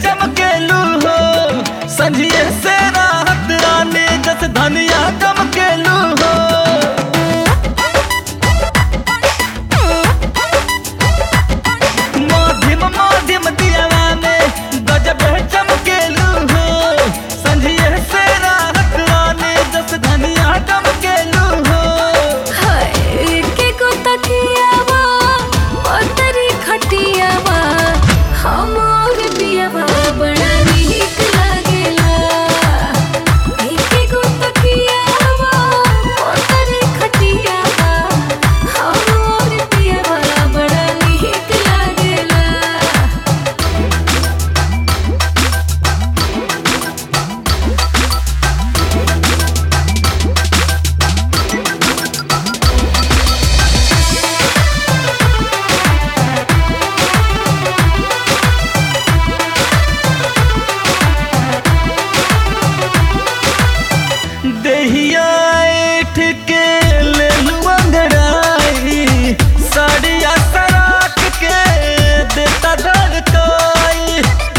चमकेलू हो संझिए से राहत रानी जस धनिया चमकेलू हो। माधिम माधिम दियावा में गजब चमकेलू हो संझिए से राहत रानी जस धनिया चमकेलू हो। हाय के को तकियावा पतरी खटियावा हमर पियावा बड़ा नीक लागेला। के को तकियावा पतरी खटियावा हमर पियावा बड़ा नीक लागेला। देहिया ऐठ के लेलू अंगड़ाई साड़िया सराक के देता धड़काई।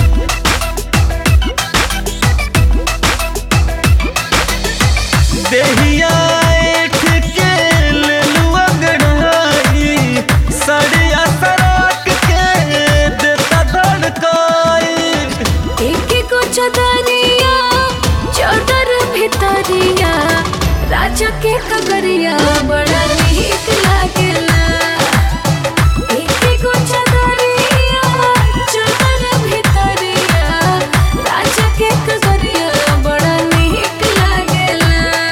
देहिया ऐठ के लेलू अंगड़ाई साड़िया सराक के देता धड़काई। एक को चदरिया चदर भितरिया राजा के कगरिया बड़ा नीक लागेला। एक को चदरिया चदर भितरिया राजा के कगरिया बड़ा नीक लागेला।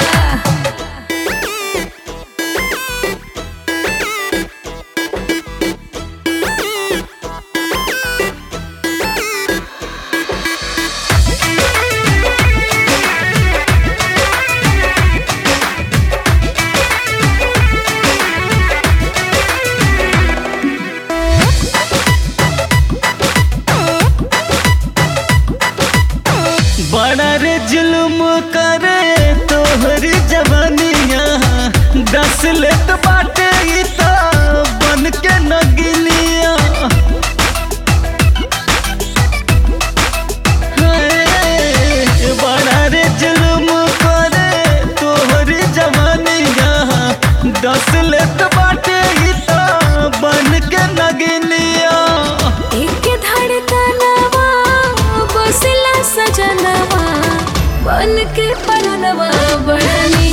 बड़ा रे जुल्म करे तोहरी जवानिया 10 लेत बाटे ई त बन के नगिनिया। हाय, बड़ा रे जुल्म करे तोहरी जवानिया 10 लेत बाटे ई त बन के नगिनिया। एक धड़कनवा बसला सजनवा बन के परनवा बड़ा